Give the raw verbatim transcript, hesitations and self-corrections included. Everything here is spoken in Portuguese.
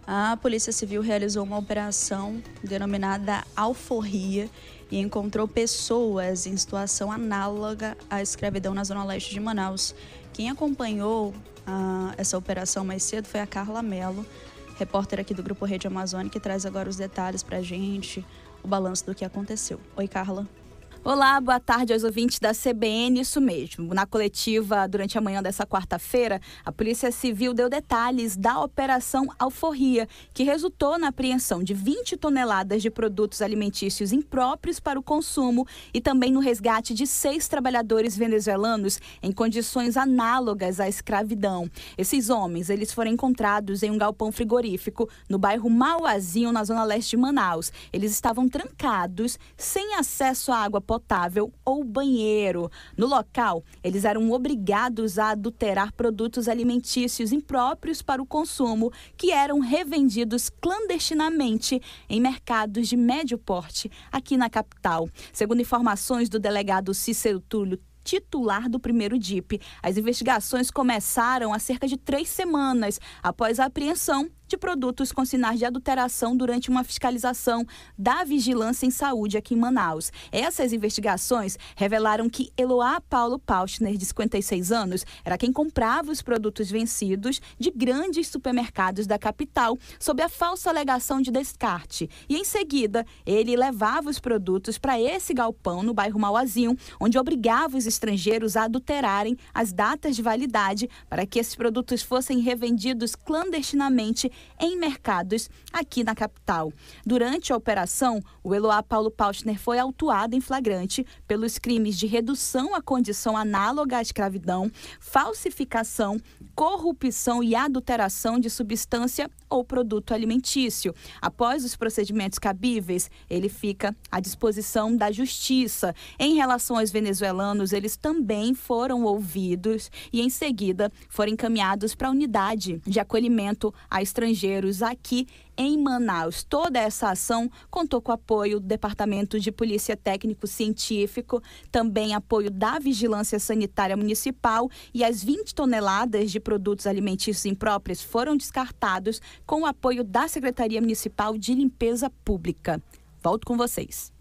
A Polícia Civil realizou uma operação denominada Alforria e encontrou pessoas em situação análoga à escravidão na zona leste de Manaus. Quem acompanhou ah, essa operação mais cedo foi a Carla Mello, repórter aqui do Grupo Rede Amazônia, que traz agora os detalhes para a gente, o balanço do que aconteceu. Oi, Carla. Olá, boa tarde aos ouvintes da C B N, isso mesmo. Na coletiva, durante a manhã dessa quarta-feira, a Polícia Civil deu detalhes da Operação Alforria, que resultou na apreensão de vinte toneladas de produtos alimentícios impróprios para o consumo e também no resgate de seis trabalhadores venezuelanos em condições análogas à escravidão. Esses homens, eles foram encontrados em um galpão frigorífico no bairro Mauazinho, na zona leste de Manaus. Eles estavam trancados, sem acesso à água potável ou banheiro. No local, eles eram obrigados a adulterar produtos alimentícios impróprios para o consumo, que eram revendidos clandestinamente em mercados de médio porte aqui na capital. Segundo informações do delegado Cícero Túlio, titular do primeiro D I P, as investigações começaram há cerca de três semanas após a apreensão de produtos com sinais de adulteração durante uma fiscalização da Vigilância em Saúde aqui em Manaus. Essas investigações revelaram que Eloá Paulo Pauschner, de cinquenta e seis anos, era quem comprava os produtos vencidos de grandes supermercados da capital sob a falsa alegação de descarte. E, em seguida, ele levava os produtos para esse galpão no bairro Mauazinho, onde obrigava os estrangeiros a adulterarem as datas de validade para que esses produtos fossem revendidos clandestinamente em mercados aqui na capital. Durante a operação, o Eloá Paulo Pauschner foi autuado em flagrante pelos crimes de redução à condição análoga à escravidão, falsificação, corrupção e adulteração de substância ou produto alimentício. Após os procedimentos cabíveis, ele fica à disposição da Justiça. Em relação aos venezuelanos, eles também foram ouvidos e, em seguida, foram encaminhados para a unidade de acolhimento a estrangeiros aqui em Manaus. Toda essa ação contou com o apoio do Departamento de Polícia Técnico-Científico, também apoio da Vigilância Sanitária Municipal, e as vinte toneladas de produtos alimentícios impróprios foram descartados com o apoio da Secretaria Municipal de Limpeza Pública. Volto com vocês.